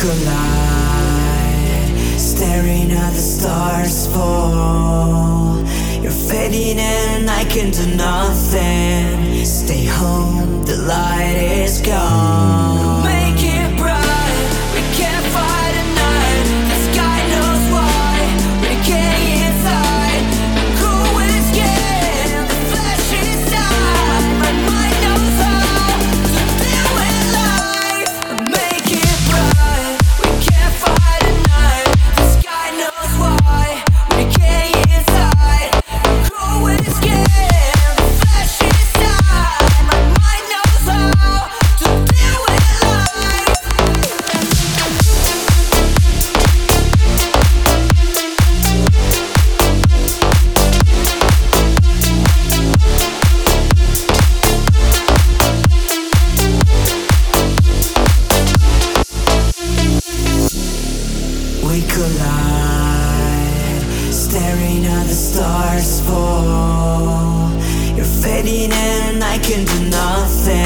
collide, staring at the stars fall. You're fading and I can do nothing. Stay home, the light is gone. Make it bright, we can't fight a night. The sky knows why, we can't inside. Cool with skin, the flesh inside. My mind knows how to deal with life. Make it bright, we can't fight a night. The sky knows why, we can't inside. Cool with skin, the flesh inside. My mind knows how to deal with life. We collide, staring at the stars fall. You're fading and I can do nothing.